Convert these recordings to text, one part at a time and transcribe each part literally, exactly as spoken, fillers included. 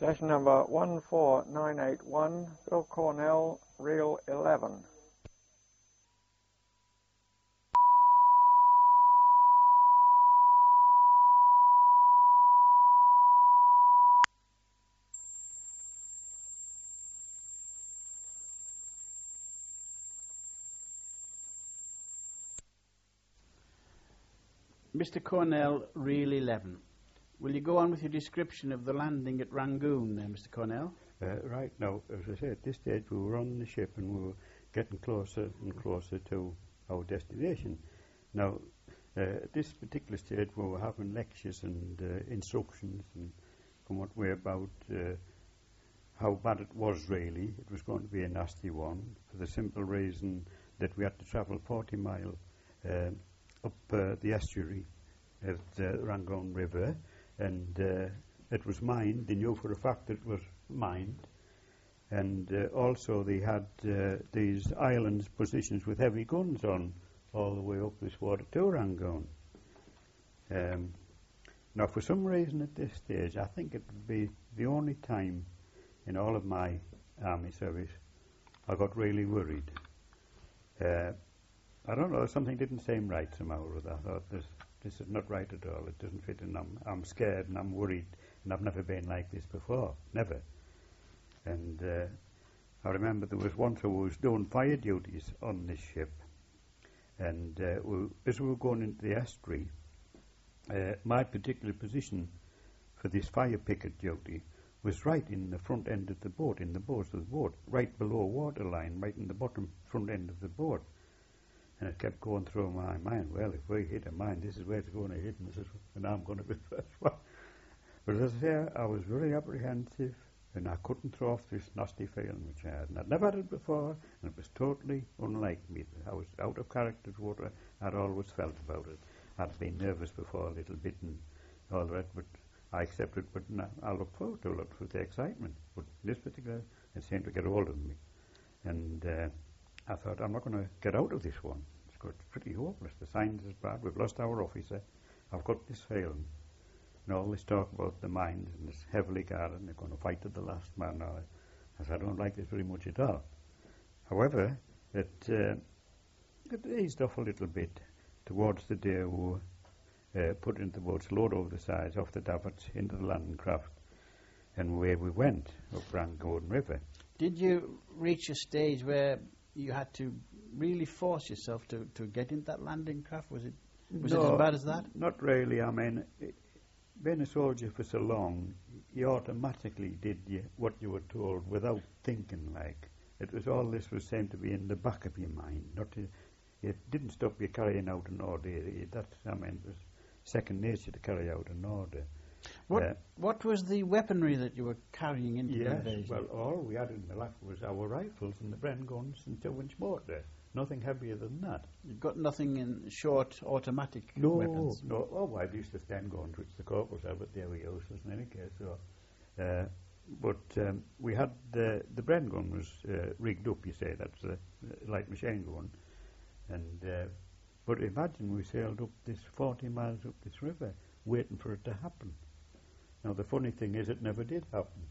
Station number one four nine eight one, Bill Cornell, reel eleven. Mister Cornell, reel eleven. Will you go on with your description of the landing at Rangoon there, Mister Cornell? Uh, right now, as I say, at this stage we were on the ship and we were getting closer and closer to our destination. Now, uh, at this particular stage we were having lectures and uh, instructions and from what way about uh, how bad it was really. It was going to be a nasty one for the simple reason that we had to travel forty miles uh, up uh, the estuary at the Rangoon River, and uh, it was mined. They knew for a fact that it was mined, and uh, also they had uh, these islands positions with heavy guns on all the way up this water to Rangoon. Um, now, for some reason at this stage, I think it would be the only time in all of my army service I got really worried. Uh, I don't know, something didn't seem right somehow or other. I thought, this, this is not right at all. It doesn't fit, and I'm, I'm scared and I'm worried, and I've never been like this before, never. And uh, I remember there was once I was doing fire duties on this ship, and uh, we, as we were going into the estuary, uh, my particular position for this fire picket duty was right in the front end of the boat, in the bows of the boat, right below waterline, right in the bottom front end of the boat. And it kept going through my mind, well, if we hit a mine, this is where it's going to hit, and, this is, and I'm going to be the first one. But as I say, I was very apprehensive, and I couldn't throw off this nasty feeling which I had. And I'd never had it before, and it was totally unlike me. I was out of character to what I'd always felt about it. I'd been nervous before a little bit and all that, but I accepted, but no, I looked forward to it, looked for the excitement. But this particular, it seemed to get hold of me. And uh, I thought, I'm not going to get out of this one. It's got pretty hopeless. The signs is bad. We've lost our officer. I've got this feeling. And all this talk about the mines and it's heavily guarded and they're going to fight to the last man. Now, I said, I don't like this very much at all. However, it, uh, it eased off a little bit towards the day we uh, put into the boats, load over the sides, off the davits, into the landing craft, and away we went up Rangoon River. Did you reach a stage where you had to really force yourself to, to get into that landing craft? Was it was no, it as bad as that? Not really. I mean, it, being a soldier for so long, you automatically did you, what you were told without thinking. Like it was all this was seemed to be in the back of your mind. Not to, it didn't stop you carrying out an order. It, that I mean, it was second nature to carry out an order. What uh, what was the weaponry that you were carrying into yes, the invasion? Well, all we had in the lap was our rifles and the Bren guns and two-inch mortar. Nothing heavier than that. You've got nothing in short automatic no, weapons? No, oh, I used to stand guns, which the corporals have, but they were useless in any case. So, uh, but um, we had the the Bren gun was uh, rigged up. You say that's a light machine gun, and uh, but imagine we sailed up this forty miles up this river, waiting for it to happen. Now the funny thing is, it never did happen,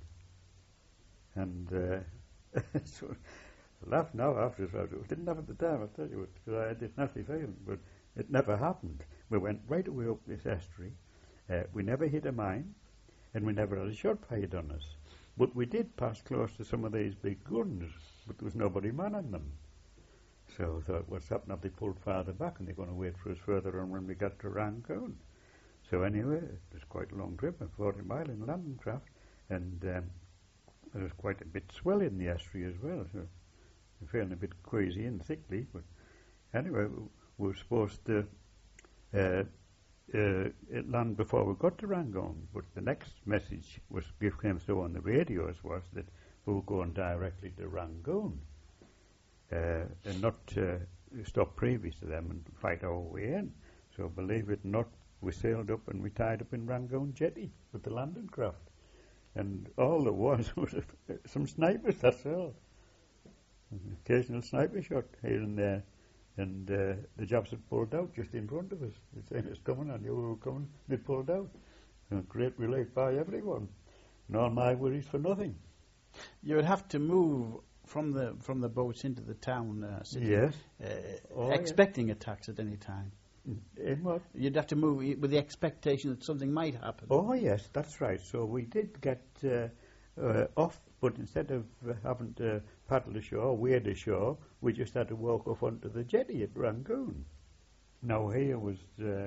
and uh, so. I laugh now after it. I didn't have at the time, I'll tell you, because I had this nasty feeling, but it never happened. We went right away up this estuary. Uh, we never hit a mine, and we never had a shot fired on us. But we did pass close to some of these big guns, but there was nobody manning them. So I thought, what's happened? Have they pulled farther back, and they're going to wait for us further on when we got to Rangoon? So anyway, it was quite a long trip, a forty mile in landing craft, and um, there was quite a bit swell in the estuary as well. So I'm feeling a bit queasy and sickly, but anyway, we were supposed to uh, uh, land before we got to Rangoon, but the next message was came through on the radios was that we were going directly to Rangoon uh, and not uh, stop previous to them and fight our way in. So believe it or not, we sailed up and we tied up in Rangoon jetty with the landing craft, and all there was was some snipers, that's all. An occasional sniper shot here and there, and uh, the Japs had pulled out just in front of us. They saying it's coming, I knew we were coming. They pulled out. And great relief by everyone. and all my worries for nothing. You would have to move from the from the boats into the town uh, city, Yes. uh, Oh, expecting attacks at any time. In what? You'd have to move i- with the expectation that something might happen. Oh, yes, that's right. So we did get uh, uh, off, but instead of uh, having to paddle ashore, wade ashore, we just had to walk off onto the jetty at Rangoon. Now here was, uh,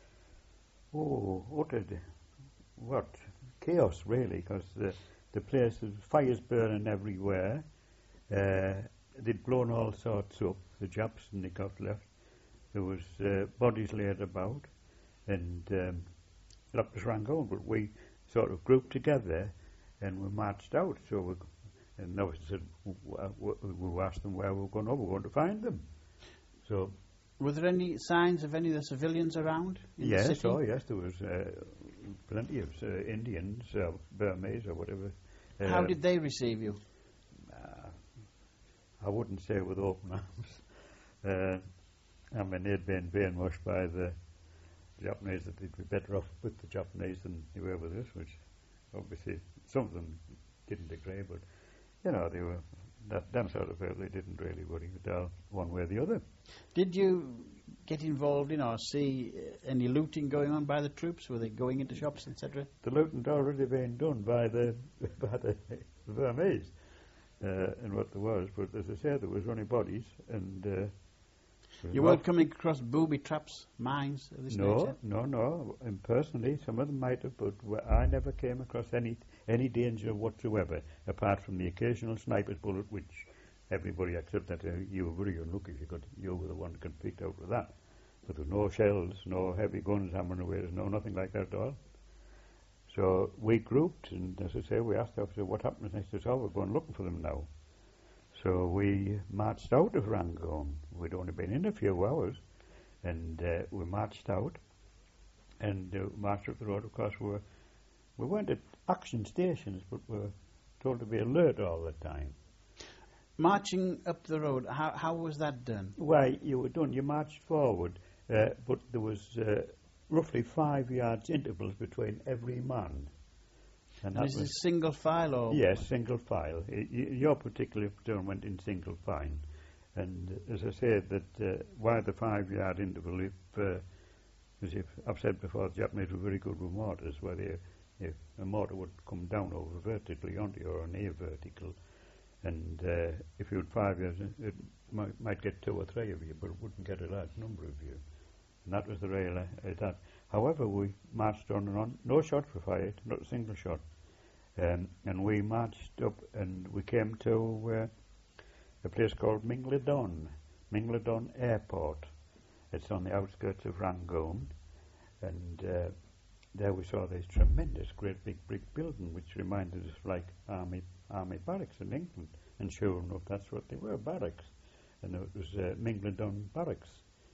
oh, what a, what, chaos really, because the, the place, was fires burning everywhere. Uh, they'd blown all sorts up, the Japs, and they got left. There was uh, bodies laid about, and um, that was Rangoon, but we sort of grouped together and we marched out. So we, and now we said, w- w- we asked them where we were going. Oh, we we're going to find them. So Were there any signs of any of the civilians around in yes, the city? oh yes, there was uh, plenty of uh, Indians, uh, Burmese or whatever. How Uh, did they receive you? uh, I wouldn't say with open arms. Uh, I mean, they'd been brainwashed by the Japanese that they'd be better off with the Japanese than they were with us, which obviously some of them didn't agree, but, you know, they were, that them sort of people, they didn't really worry at all, one way or the other. Did you get involved in or see uh, any looting going on by the troops? Were they going into shops, et cetera? The looting had already been done by the, by the Burmese, uh, and what there was, but as I said, there was only bodies, and uh, You weren't coming across booby traps, mines of this No, nature? no, no. And personally, some of them might have, but w- I never came across any any danger whatsoever, apart from the occasional sniper's bullet, which everybody except that uh, you were very unlucky if you got you were the one that could pick out with that. But there were no shells, no heavy guns hammering away, no nothing like that at all. So we grouped, and as I say, we asked the officer what happens next. They said, oh, we're going looking for them now. So we marched out of Rangoon. We'd only been in a few hours, and uh, we marched out, and uh, marched up the road. Of course, we, were, we weren't at action stations, but we were told to be alert all the time. Marching up the road, how, how was that done? Why, you were done, you marched forward, uh, but there was uh, roughly five yards intervals between every man. And that is was- it single file or? Yes, single file. I, y- your particular platoon went in single file. And uh, as I said, that uh, why the five-yard interval, if, uh, as if I've said before, the Japanese were very good with mortars, where they, if a mortar would come down over vertically onto you or near vertical, and uh, if you had five yards, it might, might get two or three of you, but it wouldn't get a large number of you. And that was the rail uh, at that. However, we marched on and on. No shots were fired, not a single shot. Um, and we marched up and we came to uh, a place called Mingledon, Mingledon Airport. It's on the outskirts of Rangoon. And uh, there we saw this tremendous, great big brick building, which reminded us like army army barracks in England. And sure enough, that's what they were, barracks. And it was uh, Mingledon Barracks.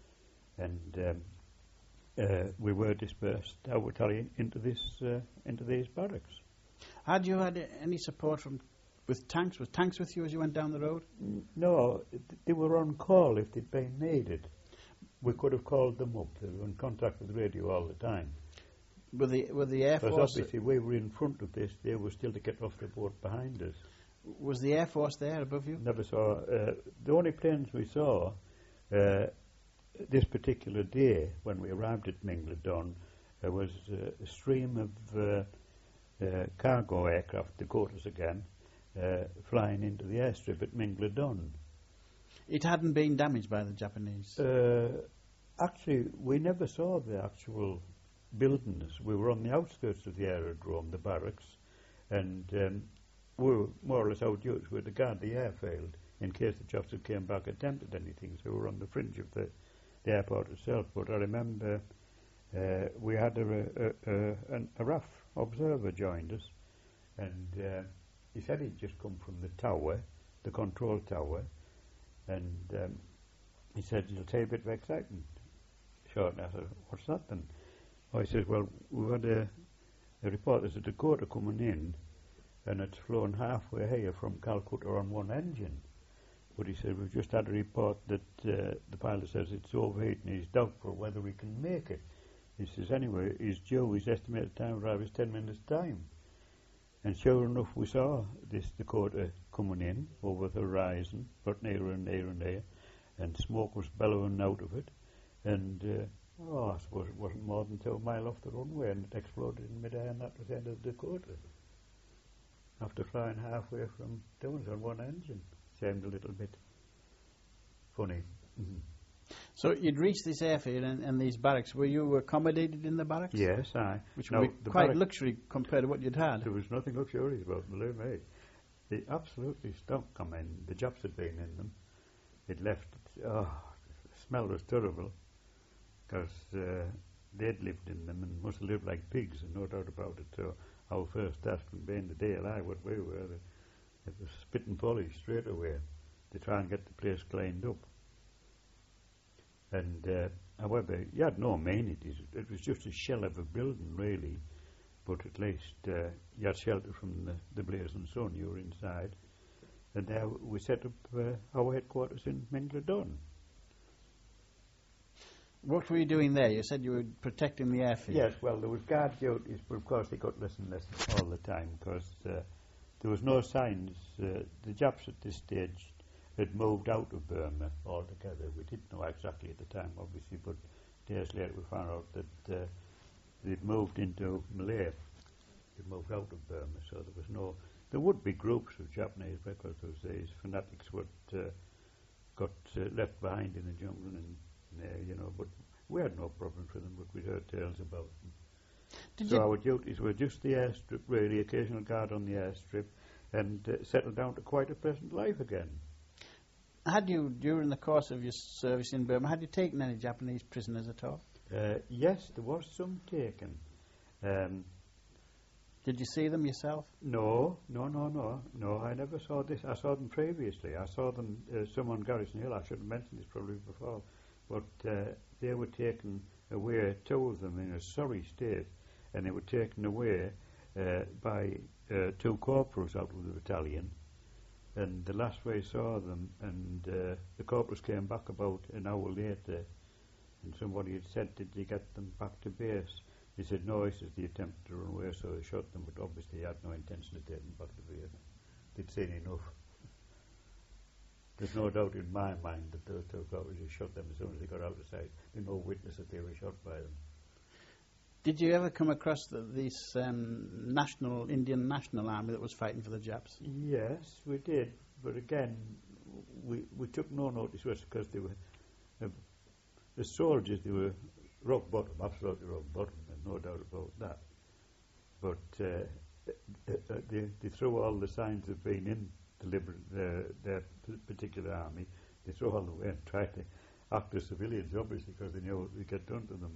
And um, uh, we were dispersed, I would tell you, into this uh, into these barracks. Had you had a- any support from with tanks? Was tanks with you as you went down the road? N- No, th- they were on call if they'd been needed. We could have called them up. They were in contact with the radio all the time. With the with the Air Because Force? obviously we were in front of this, they were still to get off the boat behind us. Was the Air Force there above you? Never saw, uh, the only planes we saw uh, this particular day when we arrived at Mingledon uh, was uh, a stream of uh, uh, cargo aircraft, Dakotas again, uh, flying into the airstrip at Mingledon. It hadn't been damaged by the Japanese. Uh, actually, we never saw the actual buildings. We were on the outskirts of the aerodrome, the barracks, and um, we were more or less our duties were to guard the airfield in case the Japs had came back and attempted anything. So we were on the fringe of the, the airport itself. But I remember uh, we had a, a, a, an, a R A F observer joined us, and uh, he said he'd just come from the tower, the control tower, and um, he said, it'll take a bit of excitement. Short, and I said, what's that then? Oh, he says, well, we had a, a report, there's a Dakota coming in, and it's flown halfway here from Calcutta on one engine. But he said, we've just had a report that uh, the pilot says it's overheating, he's doubtful whether we can make it. He says, anyway, he's due, his estimated time of arrival is ten minutes' time. And sure enough, we saw this Dakota coming in over the horizon, got nearer and nearer and nearer, and smoke was bellowing out of it. And uh, oh, I suppose it wasn't more than two mile off the runway, and it exploded in midair, and that was the end of Dakota. After flying halfway from doing it on one engine, seemed a little bit funny. Mm-hmm. So you'd reached this airfield and, and these barracks. Were you accommodated in the barracks? Yes, I. Which now, would be quite luxury compared to what you'd had. There was nothing luxurious about them, believe me. They absolutely stunk. I mean, the Japs had been in them. It left, oh, the smell was terrible, because uh, they'd lived in them and must have lived like pigs, and no doubt about it. So our first task would be in the D L I, what we were, it was spit and polish straight away to try and get the place cleaned up. And uh, however, you had no amenities. It was just a shell of a building, really. But at least uh, you had shelter from the, the blazing sun. You were inside. And there we set up uh, our headquarters in Mingledon. What were you doing there? You said you were protecting the airfield. Yes, well, there was guard duties, but of course they got less and less all the time, because uh, there was no signs. Uh, the Japs at this stage had moved out of Burma altogether. We didn't know exactly at the time, obviously, but days later we found out that uh, they'd moved into Malaya. They'd moved out of Burma, so there was no... There would be groups of Japanese, because there was these fanatics what uh, got uh, left behind in the jungle, and uh, you know, but we had no problems with them, but we'd heard tales about them. Did so our duties were just the airstrip, really, occasional guard on the airstrip, and uh, settled down to quite a pleasant life again. Had you, during the course of your service in Burma, had you taken any Japanese prisoners at all? Uh, yes, there was some taken. Um, Did you see them yourself? no, no, no, no, no, I never saw this. I saw them previously. I saw them, uh, some on Garrison Hill. I should have mentioned this probably before. But uh, they were taken away, two of them in a sorry state, and they were taken away uh, by uh, two corporals out of the battalion. And the last we saw them, and uh, the corporals came back about an hour later, and somebody had said, did you get them back to base? He said, no, this is the attempt to run away, so they shot them, but obviously he had no intention of taking them back to base. They'd seen enough. There's no doubt in my mind that those two corporals had shot them as soon as they got out of sight. There's no witness that they were shot by them. Did you ever come across the, this um, national Indian National Army that was fighting for the Japs? Yes, we did, but again, we we took no notice of it because they were uh, the soldiers. They were rock bottom, absolutely rock bottom, and no doubt about that. But uh, uh, uh, they, they threw all the signs of being in the liber- uh, their particular army. They threw all the way and tried to act as civilians, obviously, because they knew what would get done to them.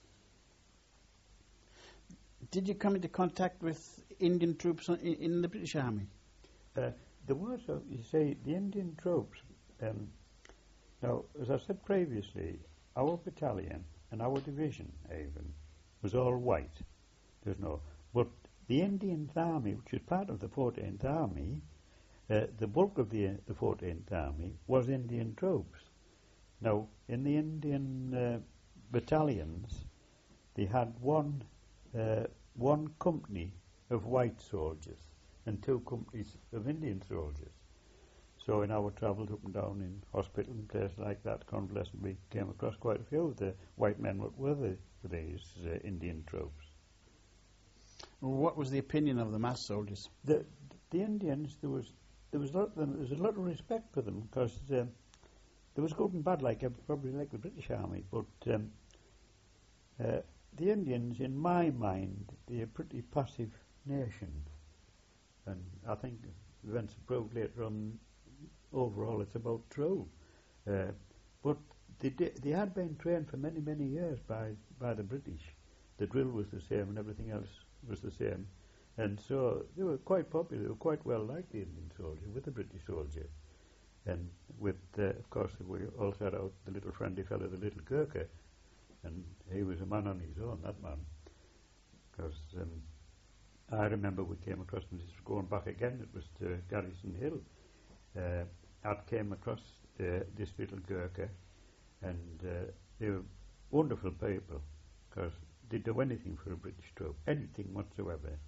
Did you come into contact with Indian troops in, in the British Army? Uh, there was, uh, you say, the Indian troops. Um, now, as I said previously, our battalion and our division, even, was all white. There's no. But the Indian Army, which is part of the fourteenth Army, uh, the bulk of the, uh, the fourteenth Army was Indian troops. Now, in the Indian uh, battalions, they had one. Uh, one company of white soldiers and two companies of Indian soldiers. So in our travels up and down in hospital and places like that, convalescent, we came across quite a few of the white men what were the, these uh, Indian troops. What was the opinion of them as soldiers? The the Indians, there was there was a lot, there was a lot of respect for them, because um, there was good and bad, like probably like the British Army, but um, uh, the Indians, in my mind, they're a pretty passive nation. And I think events have proved later on, overall, it's about true. Uh, but they, di- they had been trained for many, many years by, by the British. The drill was the same and everything else was the same. And so they were quite popular, they were quite well liked, the Indian soldier, with the British soldier. And with, uh, of course, we also had out the little friendly fellow, the little Gurkha. And he was a man on his own, that man. Because um, I remember we came across him, this was going back again, it was to Garrison Hill. Uh, I came across uh, this little Gurkha, and uh, they were wonderful people, because they'd do anything for a British troop, anything whatsoever.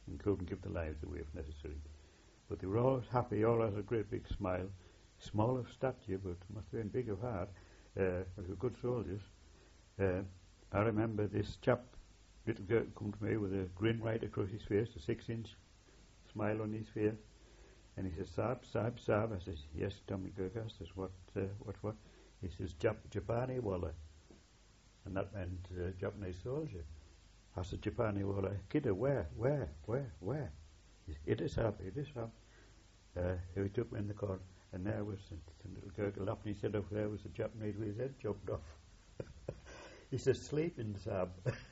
and couldn't give their lives away if necessary. But they were always happy, all had a great big smile, small of stature, but must have been big of heart. Uh, they were good soldiers. Uh, I remember this chap, little girl, come to me with a grin right across his face, a six-inch smile on his face, and he says, "Saab, Saab, Saab." I says, "Yes, Tommy Gurkha." I says, "What, uh, what, what?" He says, Jap- "Japani Walla," and that meant uh, Japanese soldier. I said, "Japani Walla, kidda, where, where, where, where?" He said, "It is Saab, it is Saab." Uh, he took me in the corner, and there was the little Gurkha up, and he said, "Up there was a Japanese with his head chopped off." He says, "Sleep in Saab."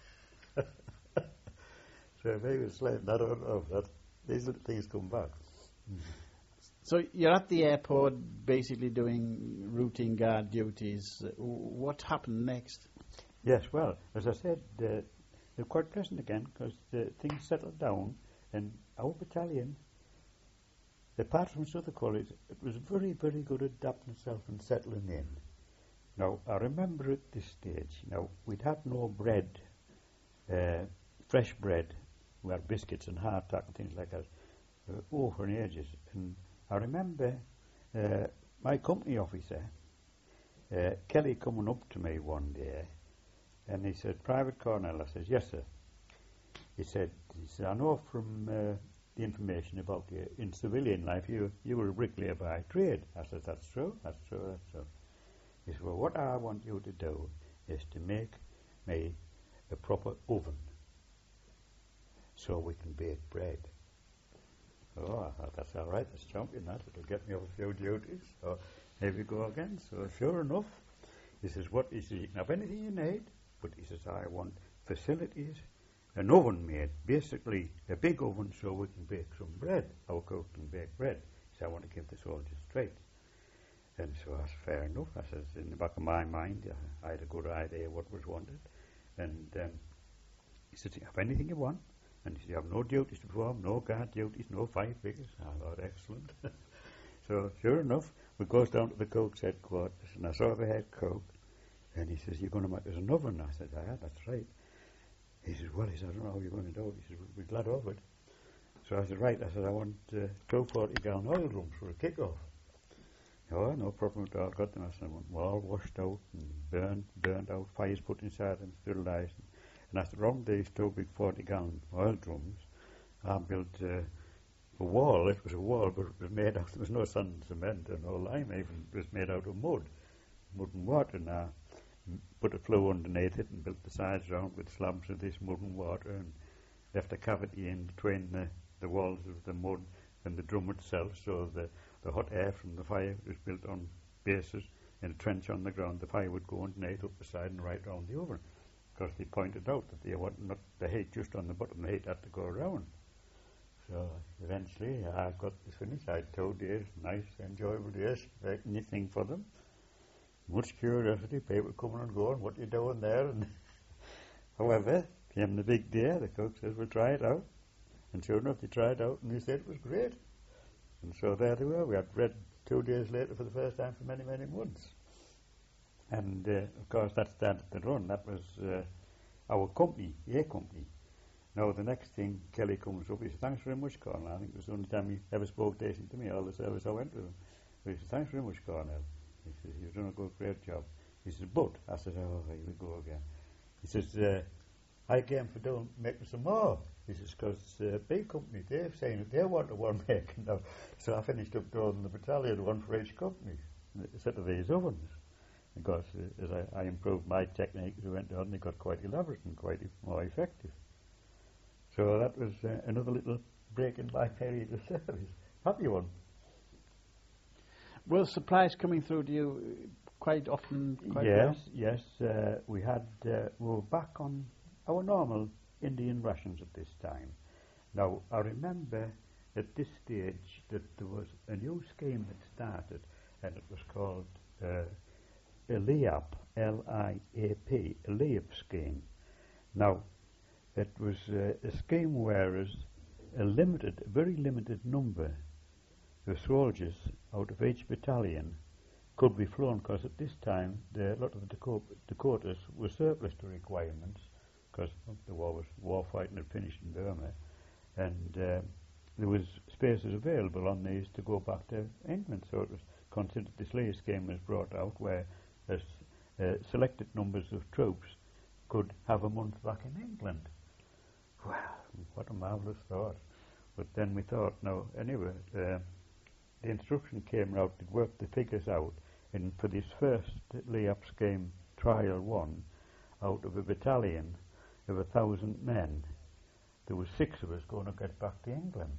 So if he was sleeping, I don't know that these little things come back. Mm. So you're at the airport basically doing routine guard duties. Uh, what happened next? Yes, well, as I said, uh, they're quite pleasant again because uh, things settled down, and our battalion, apart from other college, it was very, very good at adapting itself and settling in. Now, I remember at this stage, now, we'd had no bread, uh, fresh bread. We had biscuits and hardtack and things like that uh, over in ages. And I remember uh, my company officer, uh, Kelly, coming up to me one day, and he said, "Private Cornell." I says, "Yes, sir." He said, he said, "I know from uh, the information about you in civilian life, you you were a bricklayer by trade." I said, "That's true, that's true, that's true." He said, "Well, what I want you to do is to make me a proper oven so we can bake bread." Oh, I thought, that's all right, that's champion, that. It'll get me off a few duties. So here we go again. So sure enough, he says, "What is it? You can have anything you need," but he says, "I want facilities, an oven made, basically a big oven so we can bake some bread. Our cook can bake bread." He said, "I want to give the soldiers straight." And so that's fair enough. I says, in the back of my mind, uh, I had a good idea what was wanted. And um, he said, "You have anything you want." And he said, "You have no duties to perform, no guard duties, no five figures." I thought, excellent. So sure enough, we goes down to the cook's headquarters, and I saw the head cook, and he says, "You're going to make us an oven?" I said, "Yeah, that's right." He says, "Well," he said, "I don't know how you're going to do it." He says, "We're glad of it." So I said, "Right," I said, "I want uh, two forty gallon oil drums for a kick-off." "Oh, no problem at all." Got them. I said, "Well, all washed out and burned, burned out, fires put inside them, sterilized." And I said, "Around these two big forty gallon oil drums, I built uh, a wall." It was a wall, but it was made out, there was no sand and cement or no lime even. It was made out of mud, mud and water. And I put a flue underneath it and built the sides round with slabs of this mud and water, and left a cavity in between the, the walls of the mud and the drum itself, so the, the hot air from the fire was built on bases in a trench on the ground. The fire would go underneath, up the side and right round the oven, because they pointed out that they wanted not the heat just on the bottom, the heat had to go around. So eventually I got this finished. I had two days, nice, enjoyable days, making anything for them. Much curiosity, people coming and going, "What are you doing there?" And however, came the big day, the cook says, "We'll try it out." And sure enough, they tried it out, and they said it was great. And so there they were. We had bread two days later for the first time for many, many months. And, uh, of course, that started the run. That was uh, our company, A Company. Now, the next thing, Kelly comes up, he said, "Thanks very much, Cornell." I think it was the only time he ever spoke decent to me, all the service I went to him. But he said, "Thanks very much, Cornell." He says, "You've done a good, great job." He says, "But," I said, "Oh, here we go again." He says, uh, "I came for doing, making some more." He says, "Because uh, B Company, they're saying that they want the one making now." So I finished up doing the battalion, one for each company, set of these ovens. Because uh, as I, I improved my technique as we went on, they got quite elaborate and quite e- more effective. So that was uh, another little break in my period of service. Happy one. Were supplies coming through to you quite often? Quite yes, well? yes. Uh, we had uh, we were back on our normal Indian rations at this time. Now I remember at this stage that there was a new scheme that started, and it was called uh, L I A P, L I A P, L I A P scheme. Now it was uh, a scheme whereas a limited, a very limited number of soldiers out of each battalion could be flown, because at this time the, a lot of the Dakota, Dakotas were surplus to requirements, because the war was war fighting had finished in Burma, and uh, there was spaces available on these to go back to England, so it was considered the Slay scheme was brought out where uh, uh, selected numbers of troops could have a month back in England. Wow, what a marvellous thought. But then we thought, no, anyway, uh, the instruction came out to work the figures out, and for this first lay-up scheme, trial one, out of a battalion of a thousand men, there was six of us going to get back to England.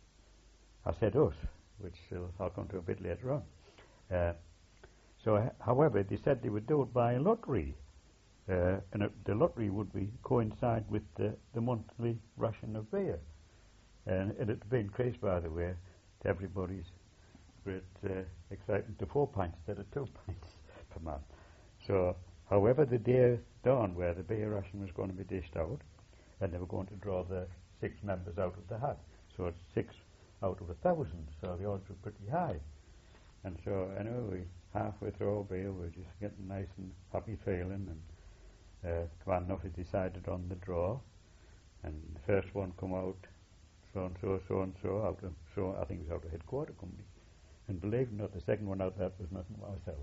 I said us, which uh, I'll come to a bit later on. Uh, so, h- however, they said they would do it by a lottery, uh, and it, the lottery would be coincide with the, the monthly ration of beer. And it had been increased, by the way, to everybody's great uh, excitement to four pints instead of two pints per man. So, however, the day dawned where the beer ration was going to be dished out, and they were going to draw the six members out of the hat. So it's six out of a thousand, so the odds were pretty high. And so, anyway, we halfway through our beer, we were just getting nice and happy feeling, and uh, Commander Nuffy decided on the draw, and the first one come out, so-and-so, so-and-so, out of, so I think it was out of headquarter company. And believe it or not, the second one out there was nothing but myself.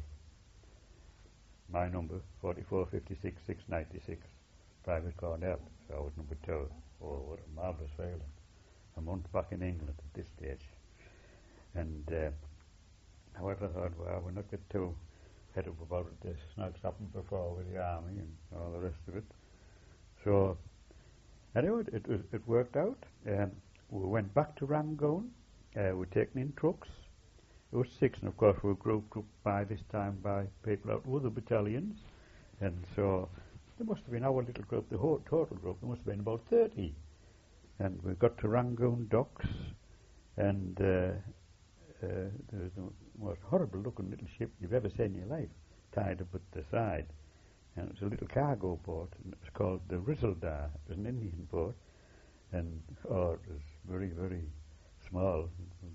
My number, forty-four fifty-six six ninety-six, Private Cornell, so I was number two. Oh, what a marvellous feeling. A month back in England at this stage. And, uh, however, I thought, well, we're not get too head up about it. This snags happened before with the army and all the rest of it. So, anyway, it, it, it worked out. Um, we went back to Rangoon. Uh, we were taken in trucks. There was six, and of course we were grouped up by this time by people out of other battalions. And so there must have been our little group, the whole total group, there must have been about thirty. And we got to Rangoon docks, and uh, uh, there was the most horrible looking little ship you've ever seen in your life, tied up at the side. And it was a little cargo boat, and it was called the Rizzledar. It was an Indian boat, and oh, it was very, very small.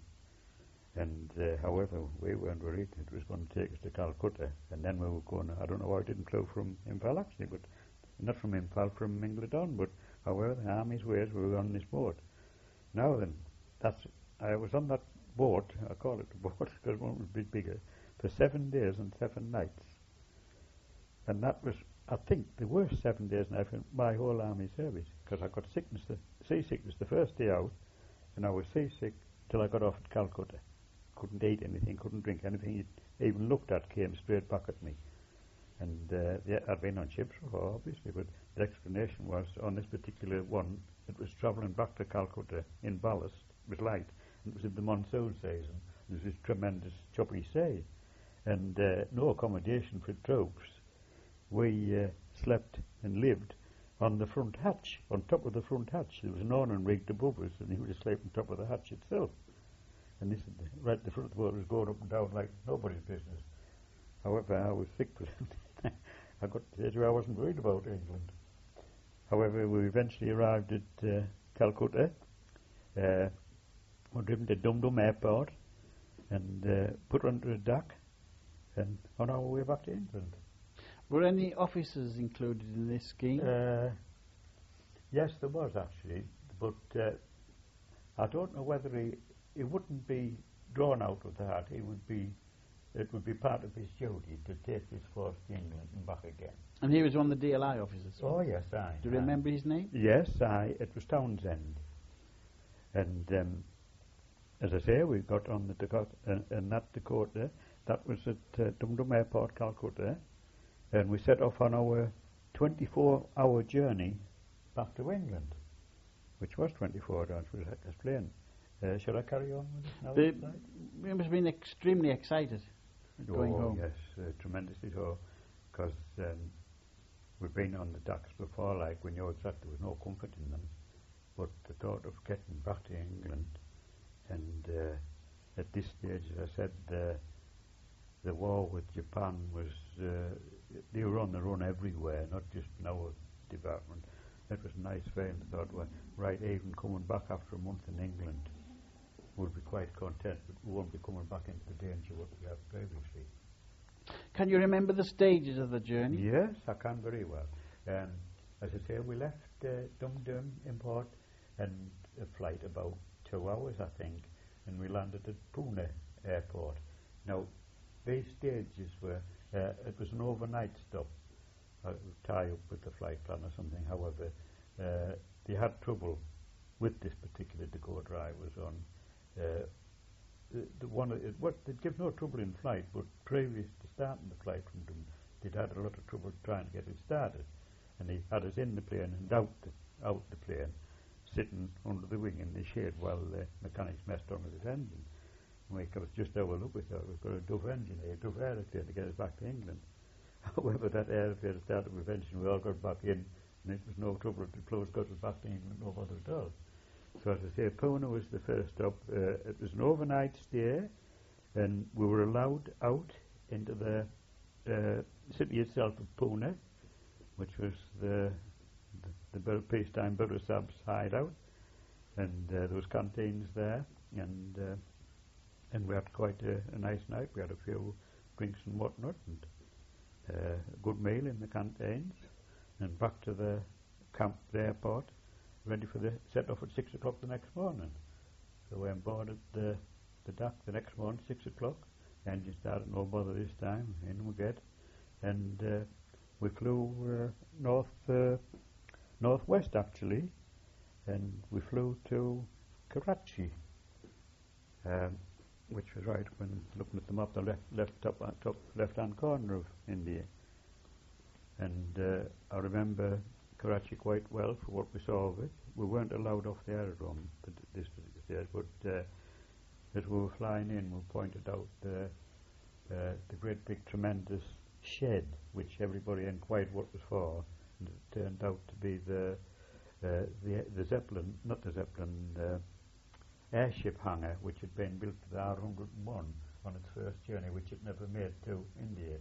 And uh, however, we weren't worried. It was going to take us to Calcutta, and then we were going. I don't know why it didn't flow from Impal actually, but not from Impal, from Mingledon. But however, the army's ways, we were on this boat. Now then, that's I was on that boat. I call it a boat because one was a bit bigger, for seven days and seven nights. And that was, I think, the worst seven days and a half in my whole army service, because I got sickness, the, seasickness the first day out, and I was seasick till I got off at Calcutta. Couldn't eat anything, couldn't drink anything. It even looked at came straight back at me. And uh, yeah, I'd been on ships before, obviously, but the explanation was on this particular one, it was travelling back to Calcutta in ballast. It was light, and it was in the monsoon season. There was this tremendous choppy sea, and uh, no accommodation for troops. We uh, slept and lived on the front hatch, on top of the front hatch. There was an awning rigged above us, and he would sleep on top of the hatch itself. And this right at the front of the boat was going up and down like nobody's business. However, I was sick for it. I got to the stage where I wasn't worried about England. However, we eventually arrived at uh, Calcutta. Uh, we were driven to Dum Dum Airport and uh, put under a dock and on our way back to England. Were any officers included in this scheme? Uh, yes, there was actually, but uh, I don't know whether he, he wouldn't be drawn out of the hat. He would be, it would be part of his duty to take this force to England and back again. And he was one of the D L I officers? Oh yes, I. Do you remember his name? Yes, I. It was Townsend, and um, as I say, we got on the Dakota, uh, and that Dakota. That was at uh, Dum Dum Airport, Calcutta. And we set off on our twenty-four hour journey back to England, which was twenty-four hours, we'll explain. Uh, shall I carry on with this now? The, we must have been extremely excited oh, going home. Yes, uh, tremendously so, because um, we've been on the docks before, like we knew exactly there was no comfort in them, but the thought of getting back to England, and uh, at this stage, as I said, uh, the war with Japan was, uh, they were on the run everywhere, not just in our department. That was a nice feeling. I thought, well, right, even coming back after a month in England, we'll be quite content, but we won't be coming back into the danger what we have previously. Can you remember the stages of the journey? Yes, I can very well. Um, as I say, we left uh, Dum Dum Import and a flight about two hours, I think, and we landed at Pune Airport. Now, these stages were, uh, it was an overnight stop, uh, tie up with the flight plan or something. However, uh, they had trouble with this particular decoder I was on. Uh, the, the one, it, what, they'd give no trouble in flight, but previous to starting the flight from them, they'd had a lot of trouble trying to get it started. And he had us in the plane and out the, out the plane, sitting under the wing in the shade while the mechanics messed on with his engine. And we was just overlooked, we thought we've got a Duff engine here, Duff aeroplane to get us back to England. However, that aeroplane started with engine, we all got back in, and it was no trouble. The clothes got us back to England, no bother at all. So as I say, Pune was the first stop. Uh, it was an overnight stay, and we were allowed out into the uh, city itself of Pune, which was the the, the peacetime Burasab's hideout, and uh, there was canteens there, and uh, and we had quite a, a nice night. We had a few drinks and whatnot, and uh, a good meal in the canteens, and back to the camp, the airport, ready for the set off at six o'clock the next morning. So we boarded the the dock the next morning, six o'clock. The engine started, no bother this time. In we get, and uh, we flew uh, north uh, northwest actually, and we flew to Karachi, um, which was right when looking at the map, the left left top, uh, top left hand corner of India. And uh, I remember Karachi quite well for what we saw of it. We weren't allowed off the aerodrome at this particular stage, but uh, as we were flying in, we pointed out the, uh, the great big tremendous shed, which everybody inquired what was for, and it turned out to be the uh, the, the Zeppelin, not the Zeppelin, uh, airship hangar, which had been built to the R one hundred one on its first journey, which it never made to India.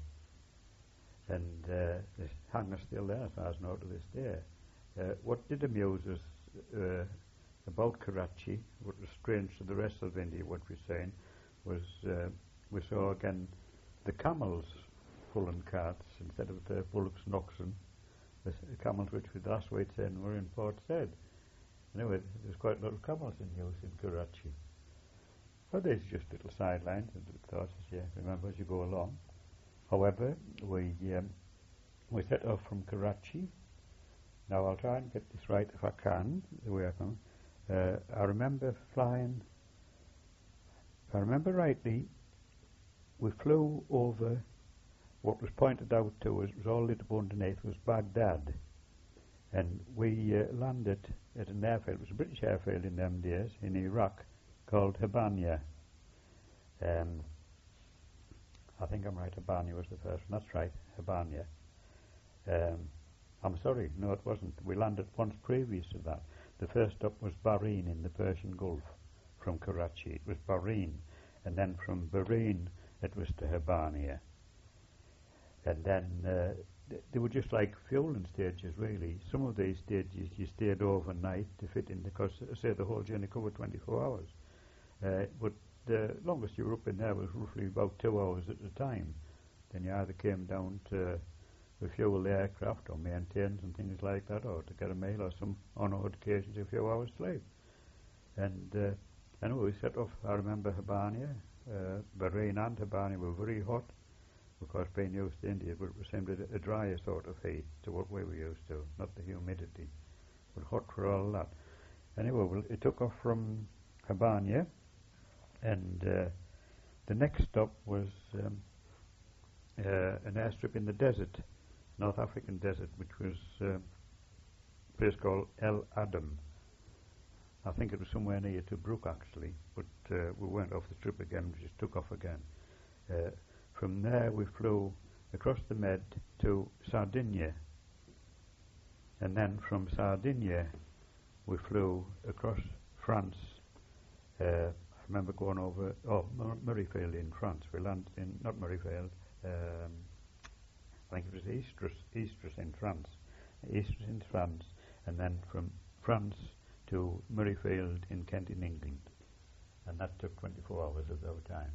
And uh, the hangar's still there, as far as I know, to this day. Uh, what did amuse us uh, about Karachi, what was strange to the rest of India, what we're saying, was uh, we saw again the camels pulling carts instead of the bullocks and oxen. The camels which we last week said were in Port Said. Anyway, there's quite a lot of camels in use in Karachi. But there's just little sidelines and little thoughts as you remember as you go along. However, we um, we set off from Karachi. Now I'll try and get this right if I can, the way I can. Uh, I remember flying, if I remember rightly, we flew over what was pointed out to us, it was all lit up underneath, was Baghdad. And we uh, landed at an airfield, it was a British airfield in them days, in Iraq, called Habania. Um, I think I'm right, Habania was the first one, that's right, Habania. Um, I'm sorry, no it wasn't. We landed once previous to that. The first stop was Bahrain in the Persian Gulf from Karachi. It was Bahrain, and then from Bahrain it was to Habania. And then uh, th- they were just like fueling stages, really. Some of these stages you stayed overnight to fit in, because, uh, say, the whole journey covered twenty-four hours. Uh, but the longest you were up in there was roughly about two hours at a time. Then you either came down to refuel the aircraft or maintenance and things like that, or to get a meal, or some on odd occasions a few hours sleep. And uh, anyway, we set off. I remember Habania, uh, Bahrain and Habania were very hot. Of course, being used to India, but it seemed a, a drier sort of heat to what we were used to, not the humidity, but hot for all that. Anyway, well, it took off from Habania, and uh, the next stop was um, uh, an airstrip in the desert, North African desert, which was uh, a place called El Adam. I think it was somewhere near Tobruk, actually, but uh, we weren't off the strip again, we just took off again. Uh, From there we flew across the Med to Sardinia, and then from Sardinia we flew across France. Uh, I remember going over, oh, Mur- Murrayfield in France. We landed in, not Murrayfield, um, I think it was Istres, Istres in France. Istres in France, and then from France to Murrayfield in Kent in England. And that took twenty-four hours of our time.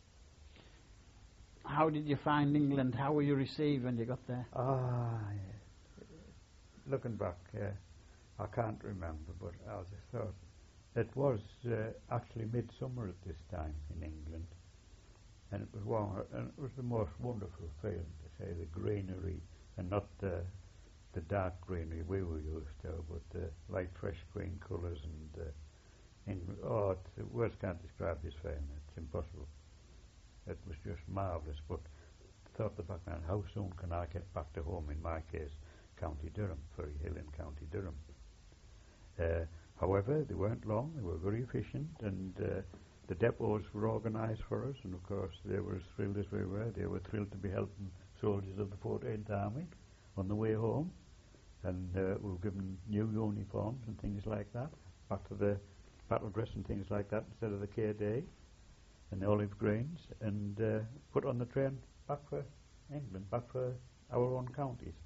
How did you find England? How were you received when you got there? Ah, yeah. Looking back, uh, I can't remember, but as I thought, it was uh, actually midsummer at this time in England, and it was warm, and it was the most wonderful feeling to say the greenery, and not the the dark greenery we were used to, but the light, fresh green colours, and uh, in, oh, it's, words can't describe this feeling. It's impossible. It was just marvellous. But thought the background, how soon can I get back to home? In my case, County Durham, Ferry Hill in County Durham. Uh, however, they weren't long. They were very efficient, and uh, the depots were organised for us. And of course, they were as thrilled as we were. They were thrilled to be helping soldiers of the fourteenth Army on the way home. And uh, we were given new uniforms and things like that, back to the battle dress and things like that, instead of the K D and the olive greens, and uh, put on the train back for England, back for our own counties.